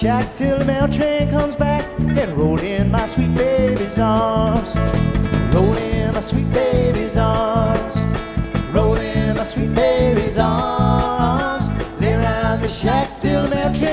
Shack till the mail train comes back and roll in my sweet baby's arms. Roll in my sweet baby's arms. Roll in my sweet baby's arms. Lay around the shack till the mail train